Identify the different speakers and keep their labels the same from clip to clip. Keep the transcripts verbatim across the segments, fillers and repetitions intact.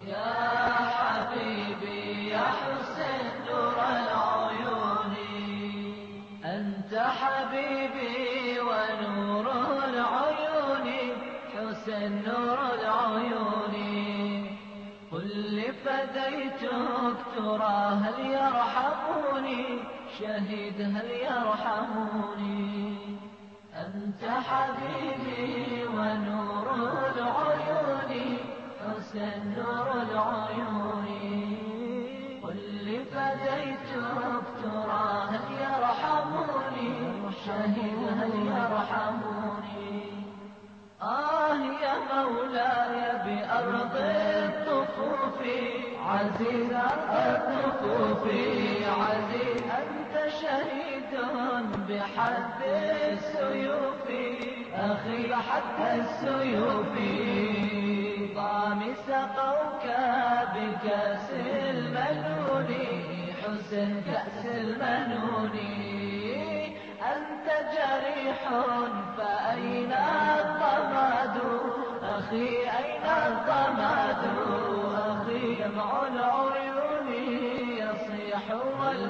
Speaker 1: يا حبيبي يا حسين نور العيون، أنت حبيبي ونور العيون، حسين نور العيون. قل لي فديتك ترى هل يرحموني، شهيد هل يرحموني. أنت حبيبي ونور العيون، حسين نور العيون. قل لي فديتك ترى هل يرحموني، شهيد هل يرحموني. آه يا مولاي بأرض الطفوف عزيز، الطفوف عزيز. أنت شهيد بحد السيوف أخي، حد السيوف. ضام سقوك بكأس المنون، حسن كأس المنون. أنت جريح فأين الضماد أخي، أين الضماد أخي. دمع العيون يصيح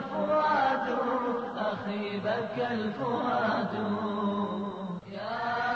Speaker 1: والفؤاد أخي، بكى الفؤاد. يا